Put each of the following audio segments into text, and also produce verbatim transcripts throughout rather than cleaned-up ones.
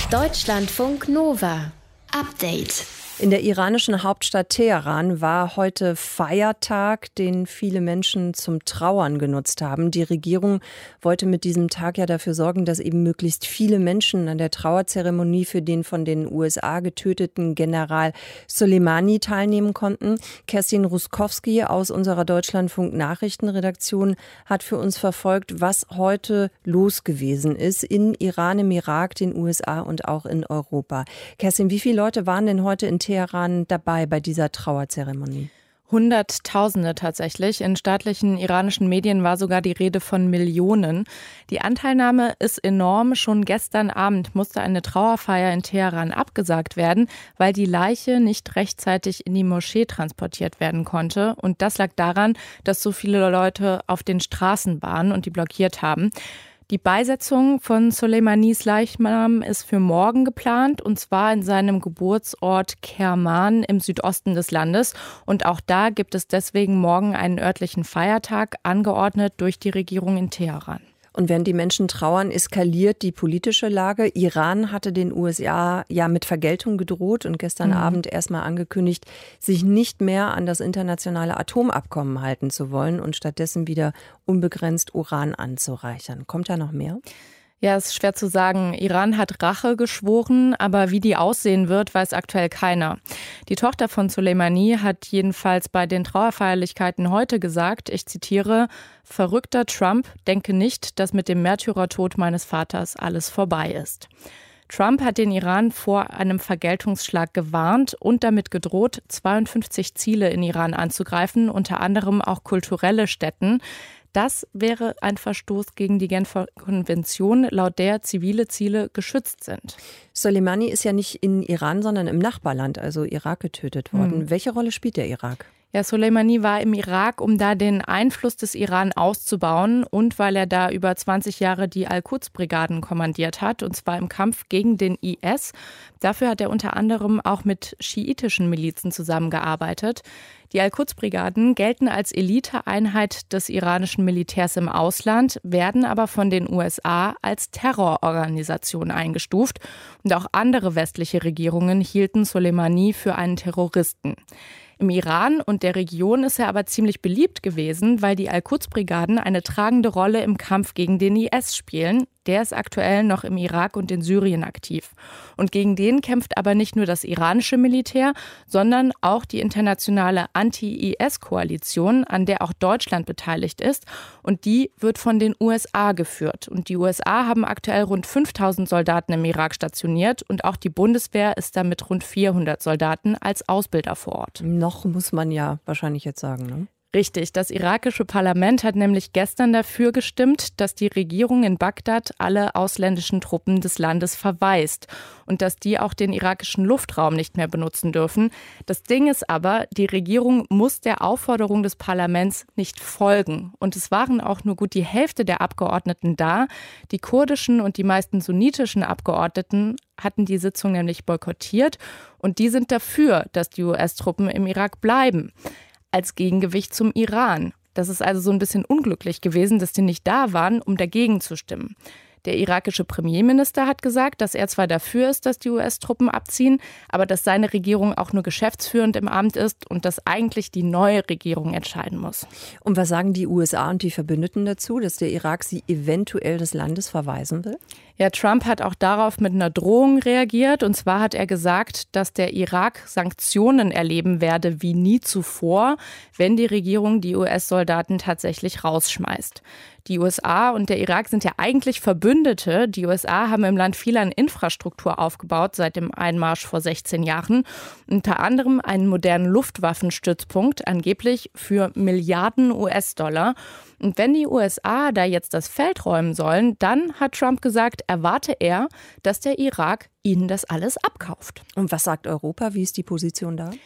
Deutschlandfunk Nova. Update. In der iranischen Hauptstadt Teheran war heute Feiertag, den viele Menschen zum Trauern genutzt haben. Die Regierung wollte mit diesem Tag ja dafür sorgen, dass eben möglichst viele Menschen an der Trauerzeremonie für den von den U S A getöteten General Soleimani teilnehmen konnten. Kerstin Ruskowski aus unserer Deutschlandfunk-Nachrichtenredaktion hat für uns verfolgt, was heute los gewesen ist in Iran, im Irak, den U S A und auch in Europa. Kerstin, wie viele Leute waren denn heute in Teheran dabei bei dieser Trauerzeremonie? Hunderttausende tatsächlich. In staatlichen iranischen Medien war sogar die Rede von Millionen. Die Anteilnahme ist enorm. Schon gestern Abend musste eine Trauerfeier in Teheran abgesagt werden, weil die Leiche nicht rechtzeitig in die Moschee transportiert werden konnte. Und das lag daran, dass so viele Leute auf den Straßen waren und die blockiert haben. Die Beisetzung von Soleimanis Leichnam ist für morgen geplant, und zwar in seinem Geburtsort Kerman im Südosten des Landes. Und auch da gibt es deswegen morgen einen örtlichen Feiertag, angeordnet durch die Regierung in Teheran. Und während die Menschen trauern, eskaliert die politische Lage. Iran hatte den U S A ja mit Vergeltung gedroht und gestern mhm. Abend erstmal angekündigt, sich nicht mehr an das internationale Atomabkommen halten zu wollen und stattdessen wieder unbegrenzt Uran anzureichern. Kommt da noch mehr? Ja, es ist schwer zu sagen. Iran hat Rache geschworen, aber wie die aussehen wird, weiß aktuell keiner. Die Tochter von Soleimani hat jedenfalls bei den Trauerfeierlichkeiten heute gesagt, ich zitiere, verrückter Trump, denke nicht, dass mit dem Märtyrertod meines Vaters alles vorbei ist. Trump hat den Iran vor einem Vergeltungsschlag gewarnt und damit gedroht, zweiundfünfzig Ziele in Iran anzugreifen, unter anderem auch kulturelle Stätten. Das wäre ein Verstoß gegen die Genfer Konvention, laut der zivile Ziele geschützt sind. Soleimani ist ja nicht in Iran, sondern im Nachbarland, also Irak, getötet worden. Hm. Welche Rolle spielt der Irak? Ja, Soleimani war im Irak, um da den Einfluss des Iran auszubauen und weil er da über zwanzig Jahre die Al-Quds-Brigaden kommandiert hat, und zwar im Kampf gegen den I S. Dafür hat er unter anderem auch mit schiitischen Milizen zusammengearbeitet. Die Al-Quds-Brigaden gelten als Eliteeinheit des iranischen Militärs im Ausland, werden aber von den U S A als Terrororganisation eingestuft. Und auch andere westliche Regierungen hielten Soleimani für einen Terroristen. Im Iran und der Region ist er aber ziemlich beliebt gewesen, weil die Al-Quds-Brigaden eine tragende Rolle im Kampf gegen den I S spielen. Der ist aktuell noch im Irak und in Syrien aktiv. Und gegen den kämpft aber nicht nur das iranische Militär, sondern auch die internationale Anti-I S-Koalition, an der auch Deutschland beteiligt ist. Und die wird von den U S A geführt. Und die U S A haben aktuell rund fünftausend Soldaten im Irak stationiert. Und auch die Bundeswehr ist da mit rund vierhundert Soldaten als Ausbilder vor Ort. Noch muss man ja wahrscheinlich jetzt sagen, ne? Richtig, das irakische Parlament hat nämlich gestern dafür gestimmt, dass die Regierung in Bagdad alle ausländischen Truppen des Landes verweist und dass die auch den irakischen Luftraum nicht mehr benutzen dürfen. Das Ding ist aber, die Regierung muss der Aufforderung des Parlaments nicht folgen. Und es waren auch nur gut die Hälfte der Abgeordneten da. Die kurdischen und die meisten sunnitischen Abgeordneten hatten die Sitzung nämlich boykottiert und die sind dafür, dass die U S-Truppen im Irak bleiben. Als Gegengewicht zum Iran. Das ist also so ein bisschen unglücklich gewesen, dass die nicht da waren, um dagegen zu stimmen. Der irakische Premierminister hat gesagt, dass er zwar dafür ist, dass die U S-Truppen abziehen, aber dass seine Regierung auch nur geschäftsführend im Amt ist und dass eigentlich die neue Regierung entscheiden muss. Und was sagen die U S A und die Verbündeten dazu, dass der Irak sie eventuell des Landes verweisen will? Ja, Trump hat auch darauf mit einer Drohung reagiert. Und zwar hat er gesagt, dass der Irak Sanktionen erleben werde wie nie zuvor, wenn die Regierung die U S-Soldaten tatsächlich rausschmeißt. Die U S A und der Irak sind ja eigentlich Verbündete. Die U S A haben im Land viel an Infrastruktur aufgebaut seit dem Einmarsch vor sechzehn Jahren. Unter anderem einen modernen Luftwaffenstützpunkt, angeblich für Milliarden U S-Dollar. Und wenn die U S A da jetzt das Feld räumen sollen, dann, hat Trump gesagt, erwarte er, dass der Irak ihnen das alles abkauft. Und was sagt Europa? Wie ist die Position da?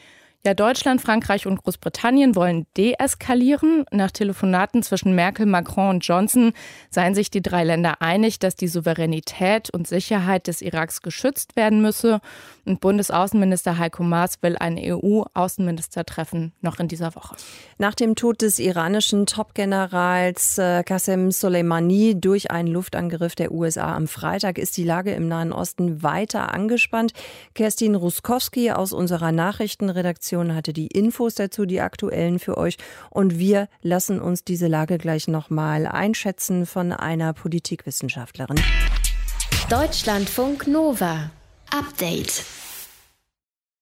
Ja, Deutschland, Frankreich und Großbritannien wollen deeskalieren. Nach Telefonaten zwischen Merkel, Macron und Johnson seien sich die drei Länder einig, dass die Souveränität und Sicherheit des Iraks geschützt werden müsse. Und Bundesaußenminister Heiko Maas will ein E U-Außenministertreffen noch in dieser Woche. Nach dem Tod des iranischen Top-Generals Qasem Soleimani durch einen Luftangriff der U S A am Freitag ist die Lage im Nahen Osten weiter angespannt. Kerstin Ruskowski aus unserer Nachrichtenredaktion hatte die Infos dazu, die aktuellen für euch. Und wir lassen uns diese Lage gleich nochmal einschätzen von einer Politikwissenschaftlerin. Deutschlandfunk Nova. Update.